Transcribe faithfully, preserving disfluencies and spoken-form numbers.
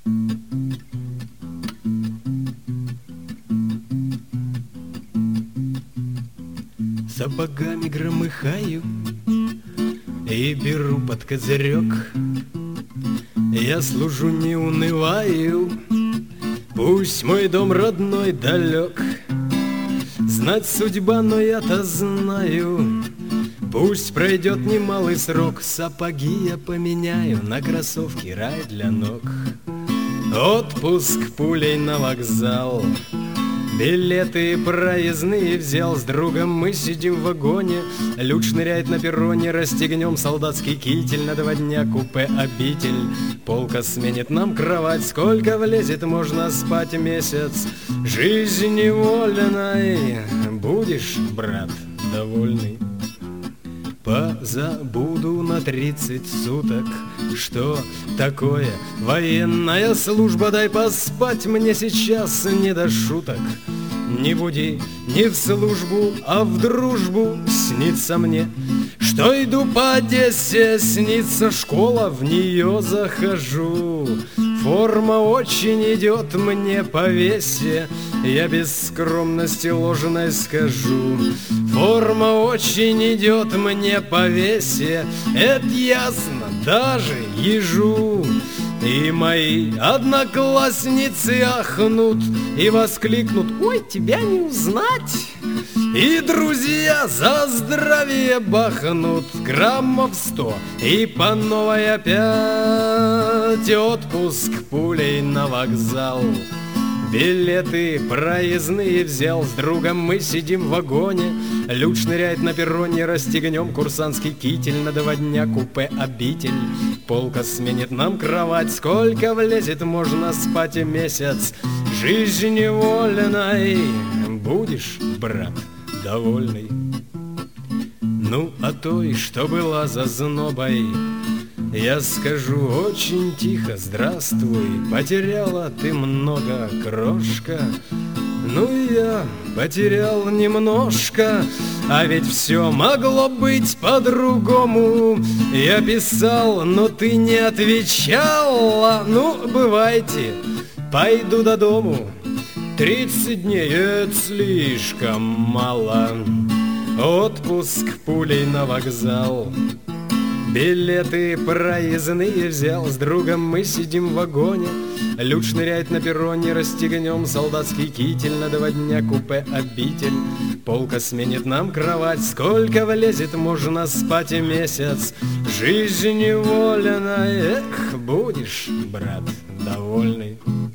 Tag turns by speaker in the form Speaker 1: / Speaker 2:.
Speaker 1: Сапогами громыхаю и беру под козырек. Я служу, не унываю, пусть мой дом родной далек. Знать судьба, но я-то знаю, пусть пройдет немалый срок. Сапоги я поменяю на кроссовки, рай для ног. Отпуск пулей на вокзал, билеты проездные взял. С другом мы сидим в вагоне, люд шныряет на перроне. Расстегнем солдатский китель, на два дня купе обитель. Полка сменит нам кровать, сколько влезет, можно спать месяц. Жизнь невольной, будешь, брат, довольный? Позабуду на тридцать суток, что такое военная служба. Дай поспать, мне сейчас не до шуток. Не буди, не в службу, а в дружбу. Снится мне, что иду по Одессе, снится школа, в нее захожу. Форма очень идет мне по весе, я без скромности ложной скажу. Форма очень идет мне по весе, это ясно даже ежу. И мои одноклассницы ахнут и воскликнут: ой, тебя не узнать! И друзья за здравие бахнут граммов сто, и по новой опять отпуск пулей на вокзал. Билеты проездные взял, с другом мы сидим в вагоне. Люд шныряет на перроне, расстегнем курсантский китель. На два дня купе обитель. Полка сменит нам кровать, сколько влезет, можно спать и месяц. Жизнь невольной, будешь, брат, довольный? Ну, а той, что была за знобой, я скажу очень тихо: здравствуй, потеряла ты много, крошка. Ну и я потерял немножко, а ведь все могло быть по-другому. Я писал, но ты не отвечала. Ну, бывайте, пойду до дому. Тридцать дней — это слишком мало. Отпуск пулей на вокзал. Билеты проездные взял, с другом мы сидим в вагоне. Люд шныряет на перроне, расстегнем солдатский китель. На два дня купе обитель. Полка сменит нам кровать, сколько влезет, можно спать и месяц. Жизнь невольная, эх, будешь, брат, довольный?